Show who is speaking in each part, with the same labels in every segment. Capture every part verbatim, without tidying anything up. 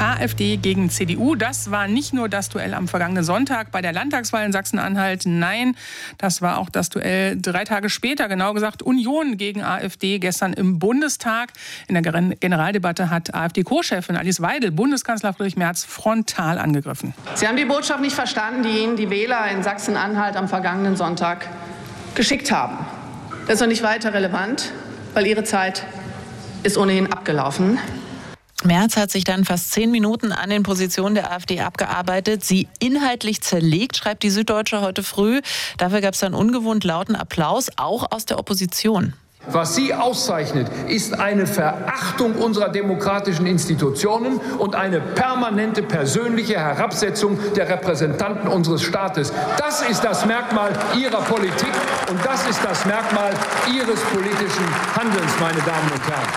Speaker 1: AfD gegen C D U. Das war nicht nur das Duell am vergangenen Sonntag bei der Landtagswahl in Sachsen-Anhalt. Nein, das war auch das Duell drei Tage später, genau gesagt Union gegen AfD gestern im Bundestag. In der Generaldebatte hat AfD-Co-Chefin Alice Weidel Bundeskanzler Friedrich Merz frontal angegriffen.
Speaker 2: Sie haben die Botschaft nicht verstanden, die Ihnen die Wähler in Sachsen-Anhalt am vergangenen Sonntag geschickt haben. Das ist noch nicht weiter relevant, weil Ihre Zeit ist ohnehin abgelaufen.
Speaker 3: Merz hat sich dann fast zehn Minuten an den Positionen der AfD abgearbeitet, sie inhaltlich zerlegt, schreibt die Süddeutsche heute früh. Dafür gab es dann ungewohnt lauten Applaus, auch aus der Opposition.
Speaker 4: Was sie auszeichnet, ist eine Verachtung unserer demokratischen Institutionen und eine permanente persönliche Herabsetzung der Repräsentanten unseres Staates. Das ist das Merkmal ihrer Politik und das ist das Merkmal ihres politischen Handelns, meine Damen und Herren.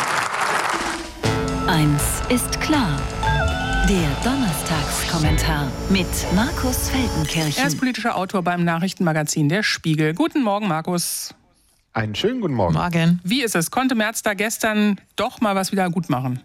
Speaker 5: Eins ist klar. Der Donnerstagskommentar mit Markus Feldenkirchen.
Speaker 1: Er ist politischer Autor beim Nachrichtenmagazin Der Spiegel. Guten Morgen, Markus.
Speaker 6: Einen schönen guten Morgen.
Speaker 3: Morgen.
Speaker 1: Wie ist es? Konnte Merz da gestern doch mal was wieder gut machen?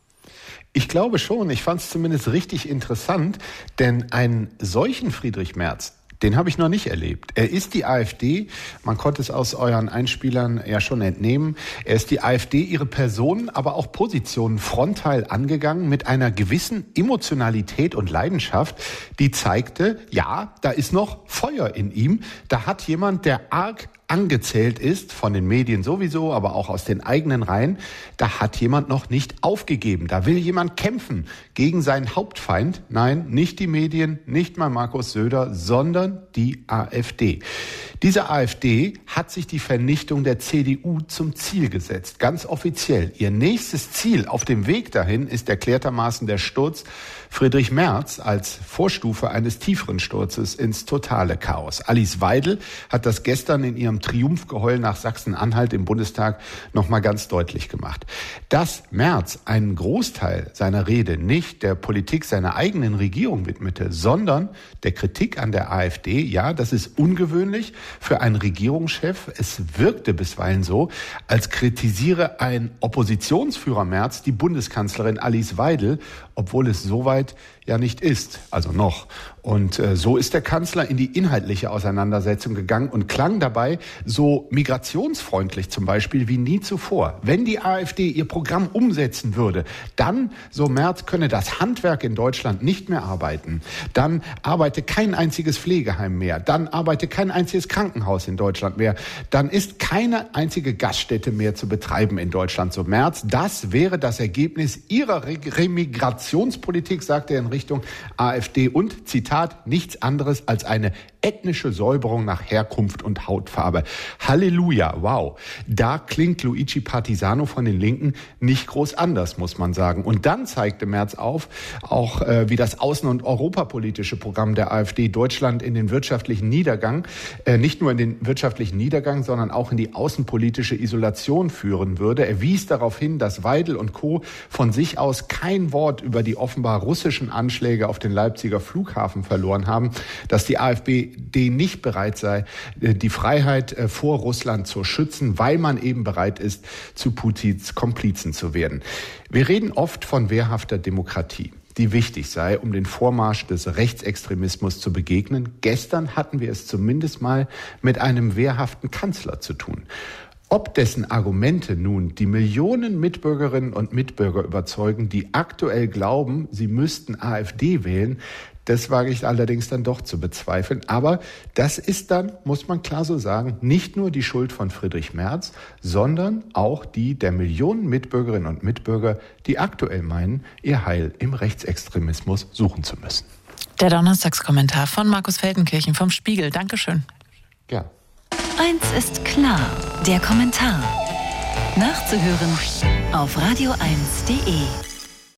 Speaker 6: Ich glaube schon. Ich fand es zumindest richtig interessant, denn einen solchen Friedrich Merz, den habe ich noch nicht erlebt. Er ist die AfD, man konnte es aus euren Einspielern ja schon entnehmen, er ist die AfD, ihre Personen, aber auch Positionen frontal angegangen mit einer gewissen Emotionalität und Leidenschaft, die zeigte, ja, da ist noch Feuer in ihm, da hat jemand, der arg angezählt ist, von den Medien sowieso, aber auch aus den eigenen Reihen, da hat jemand noch nicht aufgegeben. Da will jemand kämpfen gegen seinen Hauptfeind. Nein, nicht die Medien, nicht mal Markus Söder, sondern die AfD. Diese AfD hat sich die Vernichtung der C D U zum Ziel gesetzt, ganz offiziell. Ihr nächstes Ziel auf dem Weg dahin ist erklärtermaßen der Sturz Friedrich Merz als Vorstufe eines tieferen Sturzes ins totale Chaos. Alice Weidel hat das gestern in ihrem Triumphgeheul nach Sachsen-Anhalt im Bundestag noch mal ganz deutlich gemacht. Dass Merz einen Großteil seiner Rede nicht der Politik seiner eigenen Regierung widmete, sondern der Kritik an der AfD, ja, das ist ungewöhnlich für einen Regierungschef. Es wirkte bisweilen so, als kritisiere ein Oppositionsführer Merz die Bundeskanzlerin Alice Weidel, obwohl es soweit ja nicht ist, also noch. Und äh, so ist der Kanzler in die inhaltliche Auseinandersetzung gegangen und klang dabei so migrationsfreundlich zum Beispiel wie nie zuvor. Wenn die AfD ihr Programm umsetzen würde, dann, so Merz, könne das Handwerk in Deutschland nicht mehr arbeiten. Dann arbeite kein einziges Pflegeheim mehr. Dann arbeite kein einziges Krankenhaus in Deutschland mehr. Dann ist keine einzige Gaststätte mehr zu betreiben in Deutschland, so Merz. Das wäre das Ergebnis ihrer Re- Remigrationspolitik, sagte er in Richtung AfD und, Zitat, nichts anderes als eine ethnische Säuberung nach Herkunft und Hautfarbe. Halleluja, wow. Da klingt Luigi Partisano von den Linken nicht groß anders, muss man sagen. Und dann zeigte Merz auf, auch äh, wie das außen- und europapolitische Programm der AfD Deutschland in den wirtschaftlichen Niedergang, äh, nicht nur in den wirtschaftlichen Niedergang, sondern auch in die außenpolitische Isolation führen würde. Er wies darauf hin, dass Weidel und Co. von sich aus kein Wort über die offenbar russischen Anschläge auf den Leipziger Flughafen verloren haben, dass die AfD die nicht bereit sei, die Freiheit vor Russland zu schützen, weil man eben bereit ist, zu Putins Komplizen zu werden. Wir reden oft von wehrhafter Demokratie, die wichtig sei, um den Vormarsch des Rechtsextremismus zu begegnen. Gestern hatten wir es zumindest mal mit einem wehrhaften Kanzler zu tun. Ob dessen Argumente nun die Millionen Mitbürgerinnen und Mitbürger überzeugen, die aktuell glauben, sie müssten AfD wählen, das wage ich allerdings dann doch zu bezweifeln. Aber das ist dann, muss man klar so sagen, nicht nur die Schuld von Friedrich Merz, sondern auch die der Millionen Mitbürgerinnen und Mitbürger, die aktuell meinen, ihr Heil im Rechtsextremismus suchen zu müssen.
Speaker 3: Der Donnerstagskommentar von Markus Feldenkirchen vom Spiegel. Dankeschön.
Speaker 6: Ja.
Speaker 5: Eins ist klar, der Kommentar. Nachzuhören auf radio eins punkt de.